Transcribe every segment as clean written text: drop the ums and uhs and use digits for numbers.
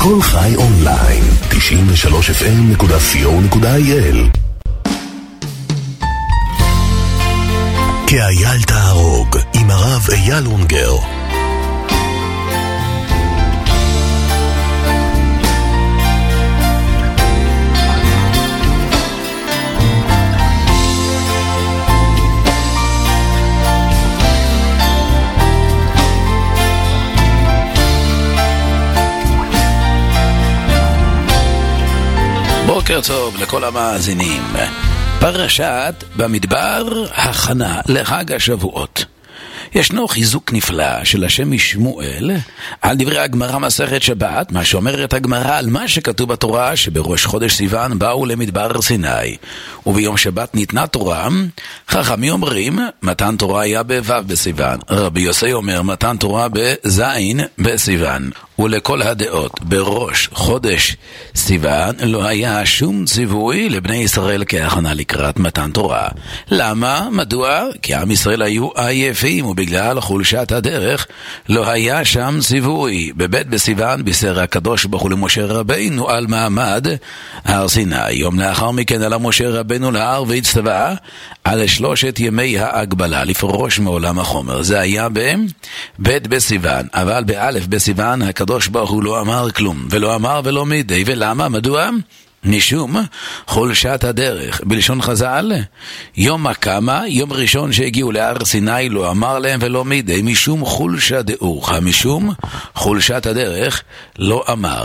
כל חי אונליין, 93fm.co.il. כאייל תהרוג עם הרב אייל אונגר. בוקר טוב לכל המאזינים. פרשת במדבר, הכנה לחג השבועות. ישנו חיזוק נפלא של השם משמואל על דברי הגמרא מסכת שבת, מה שאומרת הגמרא על מה שכתוב בתורה, שבראש חודש סיוון באו למדבר סיני וביום שבת ניתנה תורה. חכמים אומרים מתן תורה היה בו' בסיוון, רבי יוסי אומר מתן תורה בזין בסיוון. ולכל הדעות בראש חודש סיוון לא היה שום ציווי לבני ישראל כהכנה לקראת מתן תורה. למה? מדוע? כי עם ישראל היו עייפים, ובגלל חולשת הדרך לא היה שם ציווי. בבית בסיוון בישר הקדוש ברוך הוא למשה רבינו על מעמד הר סיני. יום לאחר מכן עלה משה רבינו להר והצטווה על 3 ימי ההגבלה לפרוש מעולם החומר. זה היה בבית בסיוון, אבל באלף בסיוון הקדוש ברוך הוא לא אמר כלום, ולא אמר ולא מידי. ולמה? מדוע? משום חולשת הדרך. בלשון חז"ל, יום הקמה, יום ראשון שהגיעו להר סיני, לא אמר להם ולא מידי, משום חולשת דאוך, משום חולשת הדרך לא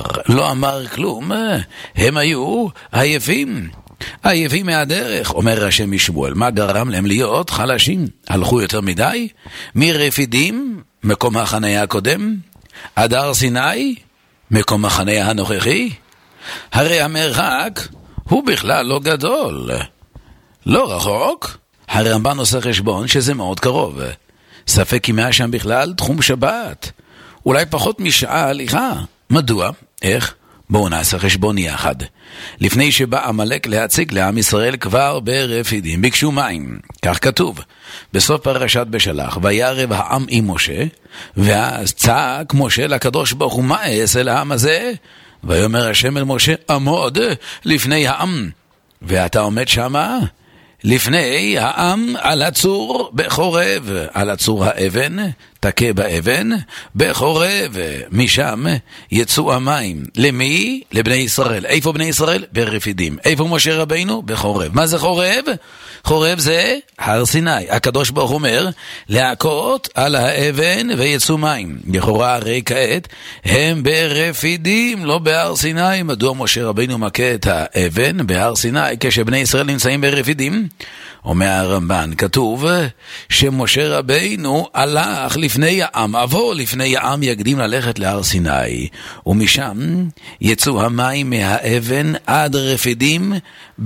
אמר כלום. הם היו עייפים מהדרך. אומר השם משמואל, מה גרם להם להיות חלשים? הלכו יותר מדי מרפידים, מקום החניה הקודם, עד הר סיני, מקום החניה הנוכחי. הרי המרחק הוא בכלל לא גדול, לא רחוק. הרמב"ן עושה חשבון שזה מאוד קרוב. ספק אם היה שם בכלל תחום שבת, אולי פחות משעה הליכה. מדוע? איך? בואו נעשה חשבון יחד. לפני שבא עמלק להציג לעם ישראל, כבר ברפידים ביקשו מים, כך כתוב בסוף פרשת בשלח, וירב העם עם משה, ואז צעק משה לקדוש ברוך הוא, מה אעשה לעם הזה? ויאמר השם אל משה, עמוד לפני העם. ואתה עומד שמה לפני העם על הצור בחורב, על הצור האבן, תכה באבן בחורב, משם יצאו המים. למי? לבני ישראל. איפה בני ישראל? ברפידים. איפה משה רבינו? בחורב. מה זה חורב? חורב זה הר סיני. הקדוש ברוך אומר להכות על האבן ויצאו מים. לכאורה הרי כעת הם ברפידים, לא בהר סיני. מדוע משה רבינו מכה את האבן בהר סיני כשבני ישראל נמצאים ברפידים? אומר הרמב"ן, כתוב שמשה רבינו הלך לפני העם, עבור לפני העם יקדים ללכת להר סיני, ומשם יצאו המים מהאבן עד רפידים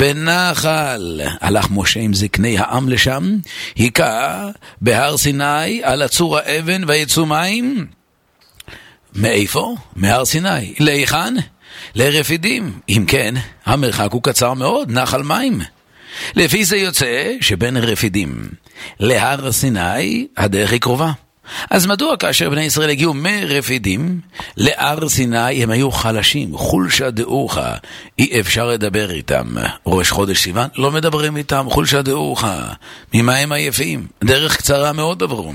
בנחל. הלך משה עם זקני העם לשם, היכה בהר סיני על הצור האבן ויצאו מים. מאיפה? מהר סיני. להיכן? לרפידים. אם כן, המרחק הוא קצר מאוד, נחל מים. לפי זה יוצא שבין רפידים להר סיני הדרך היא קרובה. אז מדוע כאשר בני ישראל הגיעו מרפידים להר סיני הם היו חלשים, חולשת דאוכה, אי אפשר לדבר איתם? ראש חודש סיוון לא מדברים איתם, חולשת דאוכה, ממה הם עייפים? דרך קצרה מאוד עברו.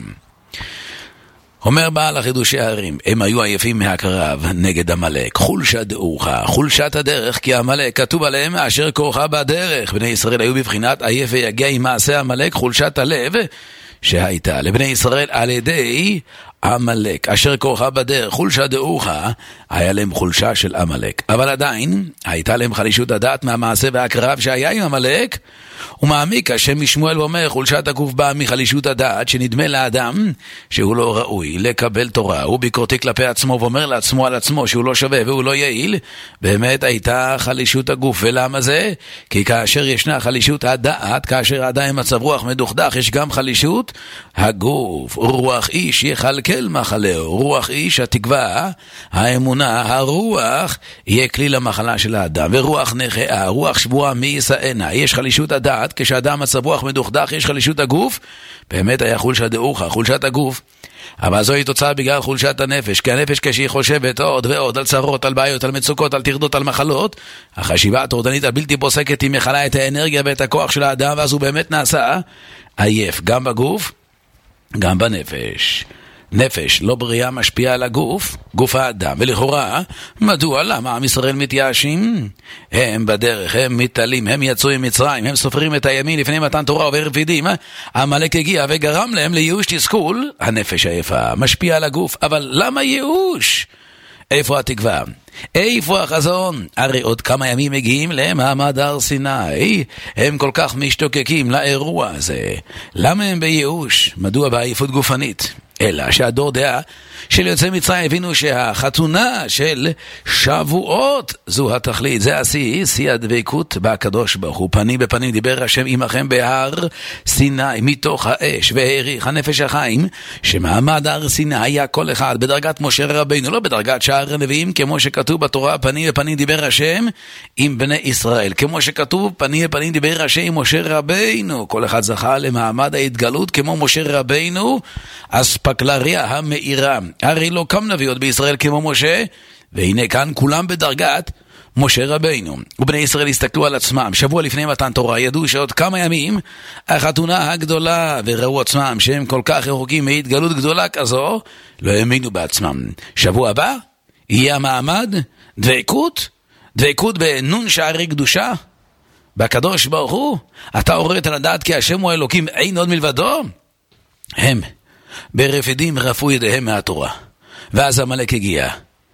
אומר בעל החידושי הערים, הם היו עייפים מהקרב נגד עמלק, חולשת דאוכה, חולשת הדרך, כי עמלק כתוב עליהם אשר כורחה בדרך. בני ישראל היו בבחינת עייף ויגע עם מעשה עמלק, חולשת הלב שהייתה לבני ישראל על ידי עמלק, אשר כורחה בדרך, חולשת דאוכה, היה להם חולשה של עמלק, אבל עדיין הייתה להם חלישות הדעת מהמעשה והקרב שהיה עם עמלק. ומעמיק השם משמואל ואומר, חולשת הגוף באה מחלישות הדעת, שנדמה לאדם שהוא לא ראוי לקבל תורה, הוא ביקורתי כלפי עצמו ואומר לעצמו על עצמו שהוא לא שווה והוא לא יעיל. באמת הייתה חלישות הגוף. ולמה זה? כי כאשר ישנה חלישות הדעת, כאשר האדם מצב רוח מדוכדך, יש גם חלישות הגוף. רוח איש יחלקל מחלהו, רוח איש התקווה, האמונה, הרוח יהיה כלי למחלה של האדם. ורוח נחאה, רוח שבועה מי ישאנה. יש חלישות הדעת, כשאדם מצב רוח מדוכדך, יש חלישות הגוף. באמת היה חולשת דאוכה, חולשת הגוף. אבל זוהי תוצאה בגלל חולשת הנפש, כי הנפש כשהיא חושבת עוד ועוד על צרות, על בעיות, על מצוקות, על תרדות, על מחלות, החשיבה הטורדנית הבלתי פוסקת היא מכלה את האנרגיה ואת הכוח של האדם, ואז הוא באמת נעשה עייף, גם בגוף, גם בנפש. נפש לא בריאה משפיעה על הגוף, גוף האדם, ולכאורה, מדוע? למה עם ישראל מתייאשים? הם בדרך, הם מתעלים, הם יצאו עם מצרים, הם סופרים את הימין לפני מתן תורה וברפידים, המלאק הגיע וגרם להם לייאוש תסכול, הנפש היפה, משפיעה על הגוף, אבל למה ייאוש? איפה התקווה? איפה החזון? הרי עוד כמה ימים מגיעים למעמד הר סיני, הם כל כך משתוקקים לאירוע הזה. למה הם בייאוש? מדוע בעייפות גופנית? אלא שהדור דעה של יוצאי מצרים הבינו שהחתונה של שבועות זו התכלית, זה השיא, שיא הדבקות בקדוש ברוך הוא. פנים בפנים דיבר השם עמכם בהר סיני מתוך האש, והעריך הנפש החיים שמעמד הר סיני היה כל אחד בדרגת משה רבינו, לא בדרגת שאר הנביאים, כמו שכתוב בתורה, פנים בפנים דיבר השם עם בני ישראל, כמו שכתוב פנים בפנים דיבר השם עם משה רבינו. כל אחד זכה למעמד ההתגלות כמו משה רבינו, אספקלריה המאירה. הרי לא קם נביאות בישראל כמו משה, והנה כאן כולם בדרגת משה רבינו. ובני ישראל הסתכלו על עצמם שבוע לפני מתן תורה, ידעו שעוד כמה ימים החתונה הגדולה, וראו עצמם שהם כל כך רחוקים מהתגלות גדולה כזו, לא האמינו בעצמם. שבוע הבא יהיה המעמד דבקות בנון שערי קדושה בקדוש ברוך הוא. אתה הורית לדעת כי השם הוא אלוקים, אין עוד מלבדו. הם ברפידים רפו ידיהם מהתורה, ואז המלאק הגיע.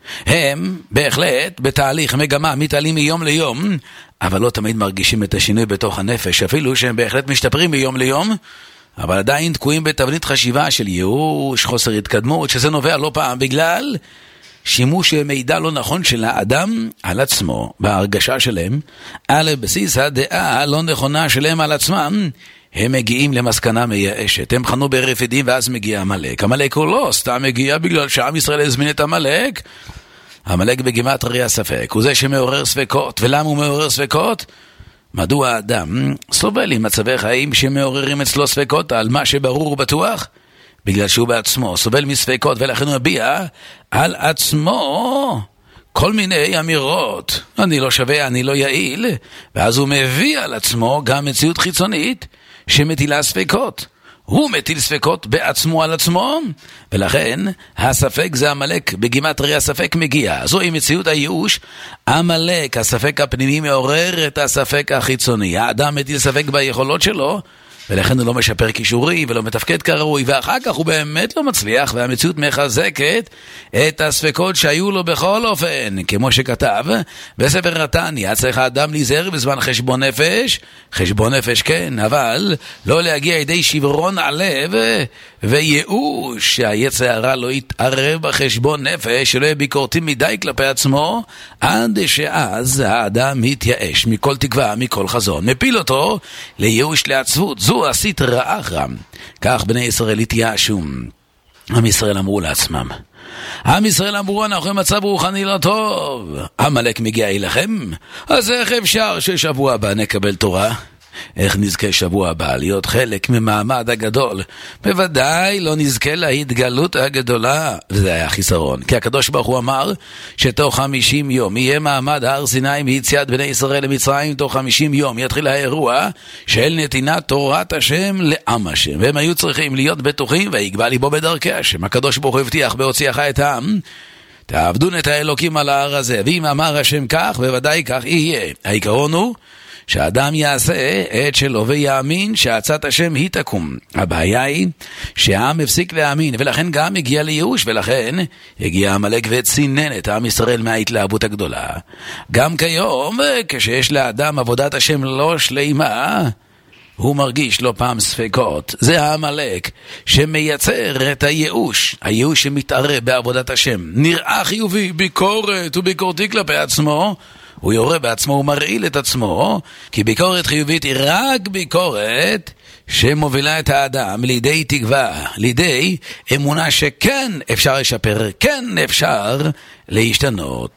הם בהחלט בתהליך מגמה, מתעלים מיום ליום, אבל לא תמיד מרגישים את השינוי בתוך הנפש, אפילו שהם בהחלט משתפרים מיום ליום, אבל עדיין תקועים בתבנית חשיבה של ייאוש, חוסר התקדמות, שזה נובע לא פעם בגלל שימוש מידע לא נכון של האדם על עצמו, בהרגשה שלהם, על בסיס הדעה הלא נכונה שלהם על עצמם, הם מגיעים למסקנה מייאשת. הם חנו ברפידים ואז מגיע המלאק. המלאק הוא לא סתם מגיע בגלל שעם ישראל הזמין את המלאק. המלאק בגימטריה ספק, הוא זה שמעורר ספקות. ולמה הוא מעורר ספקות? מדוע האדם סובל עם מצבי חיים שמעוררים אצלו ספקות על מה שברור ובטוח? בגלל שהוא בעצמו סובל מספקות, ולכן הוא מביע על עצמו כל מיני אמירות. אני לא שווה, אני לא יעיל. ואז הוא מביא על עצמו גם מציאות חיצונית שמטילה ספקות. הוא מטיל ספקות בעצמו על עצמו, ולכן הספק זה המלאק, בגימטריה הספק מגיע. זוהי מציאות הייאוש. המלאק, הספק הפנימי מעורר את הספק החיצוני. האדם מטיל ספק ביכולות שלו, ולכן הוא לא משפר כישורים ולא מתפקד כראוי, ואחר כך הוא באמת לא מצליח, והמציאות מחזקת את הספקות שהיו לו בכל אופן, כמו שכתב בספר התניא. צריך האדם להיזהר בזמן חשבון נפש, חשבון נפש כן, אבל לא להגיע ידי שברון הלב וייאוש, שהיצר הרע לא יתערב בחשבון נפש, שלא יהיה ביקורתי מדי כלפי עצמו, עד שאז האדם מתייאש מכל תקווה, מכל חזון, מפיל אותו לייאוש, לעצבות. זו הסטרא אחרא. כך בני ישראל התייאשו. עם ישראל אמרו לעצמם, עם ישראל אמרו, אנחנו במצב רוחני לא טוב, המלאק מגיע אליכם, אז איך אפשר ששבוע הבא נקבל תורה? איך נזכה שבוע הבא להיות חלק ממעמד הגדול? בוודאי לא נזכה להתגלות הגדולה. וזה היה חיסרון, כי הקדוש ברוך הוא אמר שתוך 50 יום יהיה מעמד הר סיני מיציאת בני ישראל למצרים. תוך 50 יום יתחיל האירוע של נתינת תורת השם לעם השם, והם היו צריכים להיות בטוחים ויגבה ליבו בדרכי השם. הקדוש ברוך הוא הבטיח בהוציאך את העם, תעבדון את האלוקים על ההר הזה, ואם אמר השם כך, בוודאי כך יהיה. העיקרון הוא שהאדם יעשה את שלו ויאמין שעצת השם היא תקום. הבעיה היא שהעם הפסיק להאמין, ולכן גם הגיע לייאוש, ולכן הגיע המלאק וצינן את העם ישראל מההתלהבות הגדולה. גם כיום, כשיש לאדם עבודת השם לא שלימה, הוא מרגיש לא פעם ספקות. זה המלאק שמייצר את הייאוש, הייאוש שמתערב בעבודת השם. נראה חיובי, ביקורת וביקורתי כלפי עצמו, הוא יורה בעצמו, הוא מרעיל את עצמו, כי ביקורת חיובית היא רק ביקורת שמובילה את האדם לידי תקווה, לידי אמונה שכן אפשר לשפר, כן אפשר להשתנות.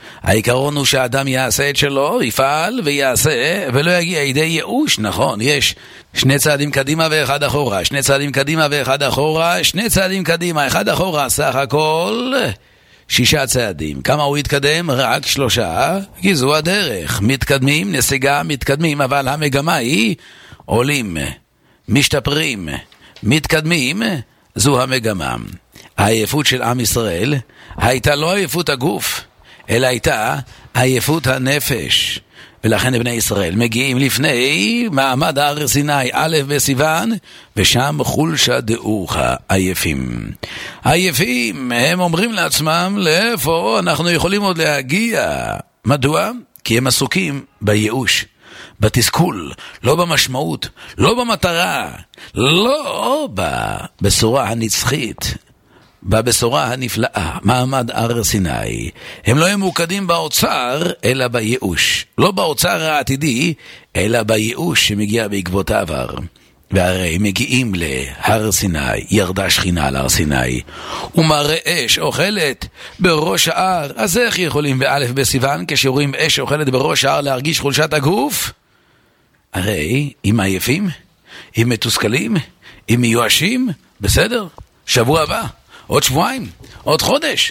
העיקרון הוא שהאדם יעשה את שלו, יפעל ויעשה, ולא יגיע לידי ייאוש. נכון, יש 2 צעדים קדימה ואחד אחורה, 2 צעדים קדימה ואחד אחורה, 2 צעדים קדימה, אחד אחורה, סך הכל 6 צעדים. כמה הוא יתקדם? רק 3, כי זו הדרך. מתקדמים, נסיגה, מתקדמים, אבל המגמה היא עולים, משתפרים, מתקדמים, זו המגמה. העייפות של עם ישראל הייתה לא עייפות הגוף, אלא הייתה עייפות הנפש. ולכן בני ישראל מגיעים לפני מעמד הר סיני א' בסיוון, ושם חולשה דעוכה, עייפים. עייפים, הם אומרים לעצמם, לאיפה אנחנו יכולים עוד להגיע? מדוע? כי הם עסוקים בייאוש, בתסכול, לא במשמעות, לא במטרה, לא בבשורה הנצחית, בבשורה הנפלאה, מעמד הר סיני. הם לא ממוקדים באוצר, אלא בייאוש. לא באוצר העתידי, אלא בייאוש שמגיע בעקבותיו. והרי מגיעים להר סיני, ירדה שכינה על הר סיני, ומראה אש אוכלת בראש ההר. אז איך יכולים באלף בסיוון, כשרואים אש אוכלת בראש ההר, להרגיש חולשת הגוף? הרי אם עייפים, אם מתוסכלים, אם מיואשים, בסדר, שבוע הבא, עוד שבועיים, עוד חודש.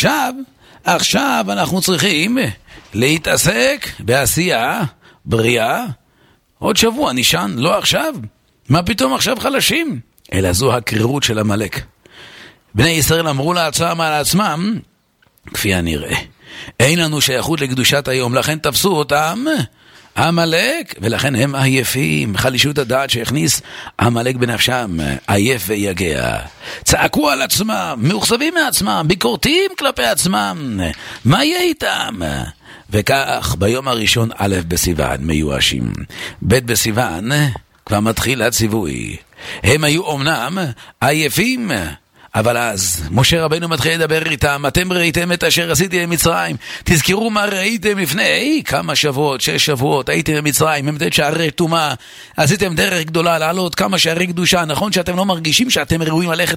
עכשיו אנחנו צריכים להתעסק בעשייה בריאה. עוד שבוע נשען, לא עכשיו. מה פתאום עכשיו חלשים? אלא זו הקרירות של המלאק. בני ישראל אמרו לעצמם על עצמם, כפי הנראה, אין לנו שייכות לקדושת היום, לכן תפסו אותם המלאק, ולכן הם עייפים. חלישות הדעת שהכניס המלאק בנפשם, עייף ויגע. צעקו על עצמם, מאוכזבים מעצמם, ביקורתיים כלפי עצמם. מה יהיה איתם? וכך ביום הראשון א' בסיוון מיואשים, ב' בסיוון כבר מתחיל הציווי. הם היו אומנם עייפים, אבל אז משה רבינו מתחיל לדבר איתם. אתם ראיתם את אשר עשיתי למצרים. תזכרו מה ראיתם לפני כמה שבועות, 6 שבועות. הייתם במצרים, במתת שערי תומה, עשיתם דרך גדולה לעלות כמה שערי קדושה. נכון שאתם לא מרגישים שאתם ראויים ללכת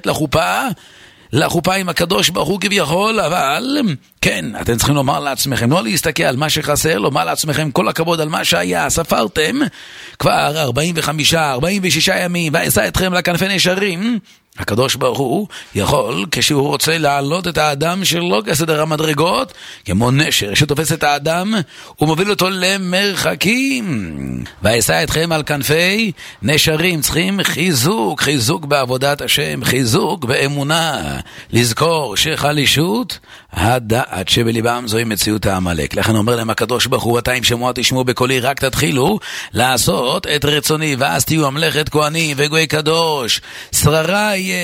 לחופה עם הקדוש ברוך הוא כביכול, אבל כן, אתם צריכים לומר לעצמכם, לא להסתכל על מה שחסר, לומר לעצמכם כל הכבוד על מה שהיה. ספרתם כבר 46 ימים, ועשה אתכם לכנפי נשרים. הקדוש ברוך הוא יכול, כשהוא רוצה להעלות את האדם שלו כסדר המדרגות, כמו נשר שתופס את האדם ומוביל אותו למרחקים. ועשה אתכם על כנפי נשרים. צריכים חיזוק בעבודת השם, חיזוק באמונה, לזכור שחלישות הדעת שבליבם זוהי מציאות העמלק. לכן אומר להם הקדוש ברוך הוא, אם שמוע תשמעו בקולי, רק תתחילו לעשות את רצוני, ואז תהיו ממלכת כהנים וגוי קדוש. שררה יהיה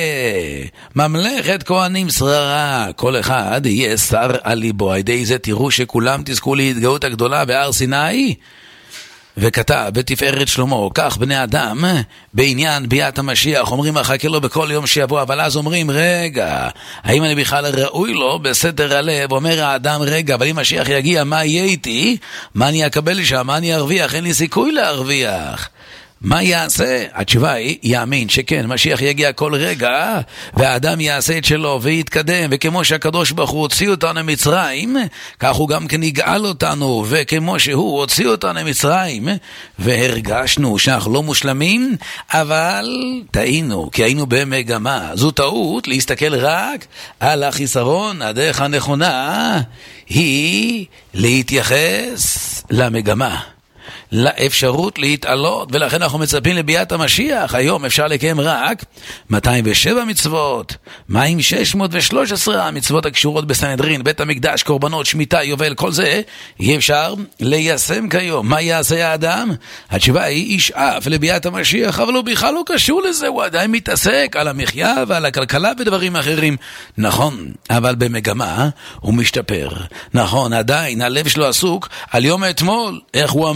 ממלכת כהנים, שררה, כל אחד יהיה שר על ליבו. על ידי זה תראו שכולם תזכו להתגאות הגדולה בהר סיני. וכתב בתפארת שלמה, כך בני אדם בעניין ביאת המשיח אומרים אחכה לו בכל יום שיבוא, אבל אז אומרים רגע, האם אני בכלל ראוי לו? בסתר הלב אומר האדם, רגע, אבל אם משיח יגיע, מה יהיה איתי? מה אני אקבל שם? מה אני ארוויח? אין לי סיכוי להרוויח. מה יעשה? התשובה היא, יאמין שכן, משיח יגיע כל רגע, והאדם יעשה את שלו ויתקדם, וכמו שהקדוש ברוך הוא הוציא אותנו ממצרים, כך הוא גם כן יגאל אותנו, וכמו שהוא הוציא אותנו ממצרים, והרגשנו שאנחנו לא מושלמים, אבל טעינו, כי היינו במגמה. זו טעות להסתכל רק על החיסרון. הדרך הנכונה היא להתייחס למגמה, לאפשרות להתעלות, ולכן אנחנו מצפים לביאת המשיח. היום אפשר לקיים רק 207 מצוות, מה עם 613 המצוות הקשורות בסנהדרין, בית המקדש, קורבנות, שמיטה, יובל, כל זה יהיה אפשר ליישם כיום. מה יעשה האדם? התשובה היא ישאף לביאת המשיח, אבל הוא בכלל לא קשור לזה, הוא עדיין מתעסק על המחיה ועל הכלכלה ודברים אחרים. נכון, אבל במגמה הוא משתפר. נכון, עדיין הלב שלו עסוק על יום האתמול, איך הוא אמר לי,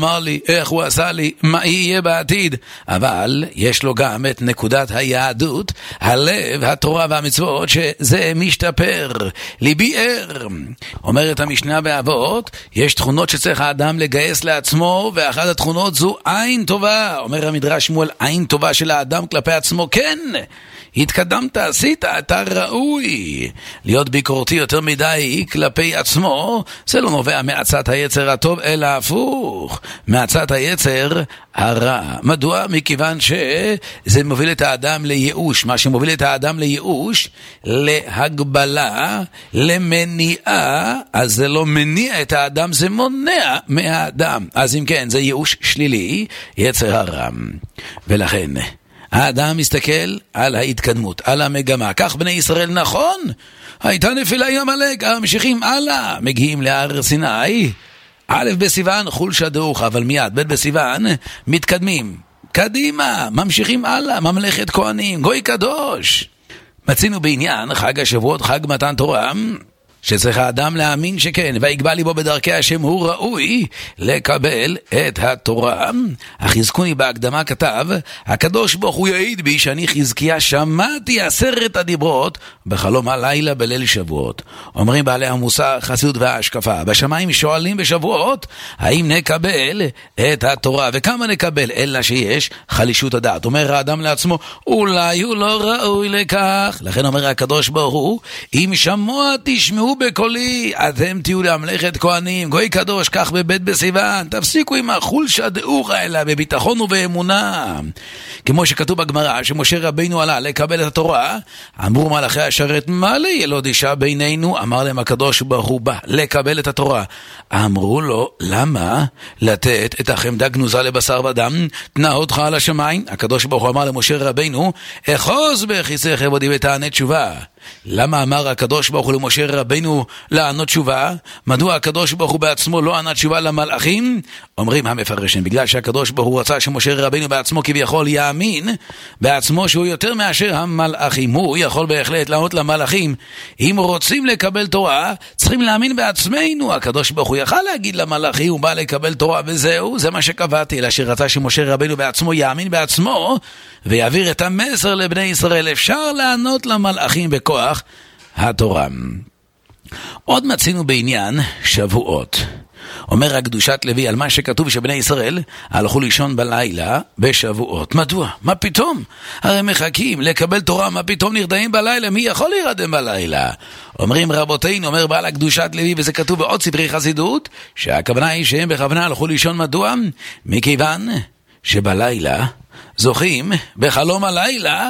איך הוא עשה לי, מה יהיה בעתיד. אבל יש לו גם את נקודת היהדות, הלב, התורה והמצוות, שזה משתפר. ליבי ער. אומרת המשנה באבות, יש תכונות שצריך האדם לגייס לעצמו, ואחת התכונות זו עין טובה. אומר המדרש שמואל, עין טובה של האדם כלפי עצמו. כן, התקדמת, עשית, אתה ראוי. להיות ביקורתי יותר מדי כלפי עצמו, זה לא נובע מעצת היצר הטוב, אלא הפוך, מעצת היצר הרע. מדוע? מכיוון שזה מוביל את האדם לייאוש. מה שמוביל את האדם לייאוש, להגבלה, למניעה, אז זה לא מניע את האדם, זה מונע מהאדם. אז אם כן, זה ייאוש שלילי, יצר הרע. ולכן האדם מסתכל על ההתקדמות, על המגמה. כך בני ישראל, נכון, הייתה נפילה עם עמלק, ממשיכים הלאה, מגיעים להר סיני, א' בסיוון חולשה דרוך, אבל מיד ב' בסיוון מתקדמים קדימה, ממשיכים הלאה, ממלכת כהנים, גוי קדוש. מצינו בעניין חג השבועות, חג מתן תורה, שצריך האדם להאמין שכן, ויגבה ליבו בדרכי השם, הוא ראוי לקבל את התורה. החזקוני בהקדמה כתב, הקדוש ברוך הוא יעיד בי שאני חזקיה שמעתי 10 הדיברות בחלום הלילה בליל שבועות. אומרים בעלי המוסר, חסידות וההשקפה, בשמיים שואלים בשבועות האם נקבל את התורה, וכמה נקבל, אלא שיש חלישות הדעת. אומר האדם לעצמו, אולי הוא לא ראוי לכך. לכן אומר הקדוש ברוך הוא, אם שמוע תשמעו בקולי, אתם תהיו למלכת כהנים, גוי קדוש, כך בבית בסיוון. תפסיקו עם החולשה דאורה, אלא בביטחון ובאמונה. כמו שכתוב בגמרא, שמשה רבינו עלה לקבל את התורה, אמרו מלאכי השרת, מה לילוד אישה בינינו? אמר להם הקדוש ברוך הוא, בא לקבל את התורה. אמרו לו, למה לתת את החמדה גנוזה לבשר ודם, תנה אותך על השמיים? הקדוש ברוך הוא אמר למשה רבינו, אחוז בכיסא כבודי ותענה תשובה. למה אמר הקדוש ברוך הוא למשה רבינו לענות תשובה? מדוע הקדוש ברוך הוא בעצמו לא ענה תשובה למלאכים? אומרים המפרשים, בגלל שהקדוש ברוך הוא רצה שמשה רבינו בעצמו כביכול יאמין בעצמו שהוא יותר מאשר המלאכים. הוא יכול בהחלט לענות למלאכים, אם רוצים לקבל תורה צריכים להאמין בעצמנו. הקדוש ברוך הוא יכל להגיד למלאכים, הוא בא לקבל תורה וזהו, זה מה שקבעתי, אלא שרצה שמשה רבינו בעצמו יאמין בעצמו ויעביר את המסר לבני ישראל. אפשר לענות למלאכים בכוח התורה. עוד מצינו בעניין שבועות. אומר הקדושת לוי על מה שכתוב שבני ישראל הלכו לישון בלילה בשבועות. מדוע? מה פתאום? הרי מחכים לקבל תורה, מה פתאום נרדמים בלילה? מי יכול להירדם בלילה? אומרים רבותינו, אומר בעל הקדושת לוי, וזה כתוב בעוד ספרי חסידות, שהכוונה היא שהם בכוונה הלכו לישון. מדוע? מכיוון שבלילה זוכים בחלום הלילה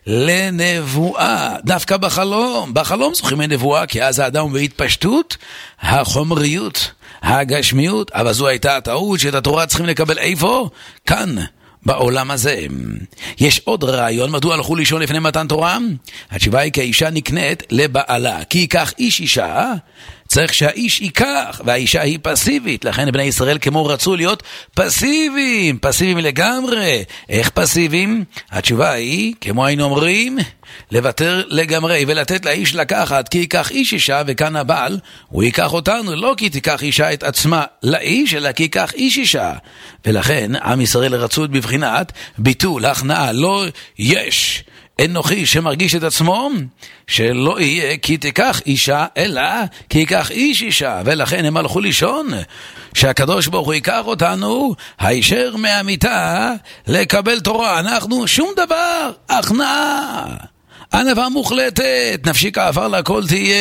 לנבואה. דווקא בחלום זוכים לנבואה, כי אז האדם בהתפשטות החומריות, הגשמיות. אבל זו הייתה הטעות, שאת התורה צריכים לקבל איפה? כאן, בעולם הזה. יש עוד רעיון, מדוע הלכו לישון לפני מתן תורה? התשובה היא כי האישה נקנית לבעלה, כי ייקח איש אישה, צריך שהאיש ייקח, והאישה היא פסיבית. לכן בני ישראל כמו רצו להיות פסיביים, פסיביים לגמרי. איך פסיביים? התשובה היא, כמו היינו אומרים, לוותר לגמרי ולתת לאיש לקחת, כי ייקח איש אישה, וכאן הבעל הוא ייקח אותנו, לא כי תיקח אישה את עצמה לאיש, אלא כי ייקח איש אישה. ולכן עם ישראל רצו בבחינת ביטול, הכנעה. לא יש אנוכי שמרגיש את עצמו שלא יהיה כי תיקח אישה, אלא כי ייקח איש אישה. ולכן הם הלכו לישון שהקדוש ברוך הוא ייקח אותנו הישר מהמיטה לקבל תורה. אנחנו שום דבר, הכנעה, ענווה מוחלטת, נפשי כעפר לכל תהיה.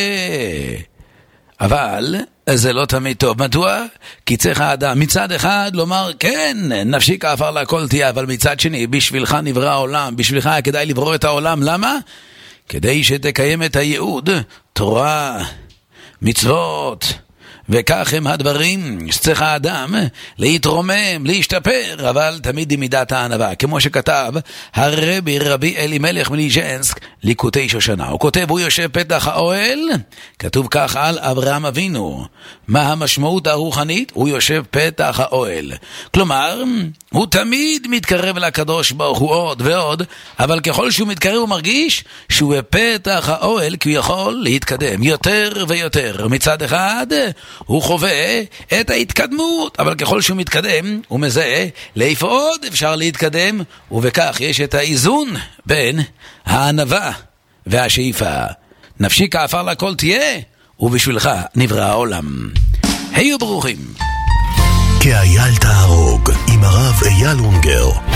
אבל זה לא תמיד טוב. מדוע? כי צריך האדם מצד אחד לומר כן, נפשי כעפר לכל תהיה, אבל מצד שני, בשבילך נברא העולם, בשבילך כדאי לברוא את העולם. למה? כדי שתקיים את הייעוד, תורה, מצוות. וכך הם הדברים שצריך האדם להתרומם, להשתפר, אבל תמיד עם מידת הענווה. כמו שכתב רבי אלימלך מליז'נסק ליקוטי שושנה, הוא כותב, הוא יושב פתח האוהל, כתוב כך על אברהם אבינו. מה המשמעות הרוחנית? הוא יושב פתח האוהל, כלומר הוא תמיד מתקרב לקדוש ברוך הוא עוד ועוד, אבל ככל שהוא מתקרב הוא מרגיש שהוא בפתח האוהל, כי הוא יכול להתקדם יותר ויותר. מצד אחד הוא חווה את ההתקדמות, אבל ככל שהוא מתקדם, הוא מזהה לאיפה עוד אפשר להתקדם, ובכך יש את האיזון בין הענווה והשאיפה. נפשי כעפר לכל תהיה, ובשבילך נברא העולם. היו ברוכים. כאייל תהרוג עם הרב אייל אונגר.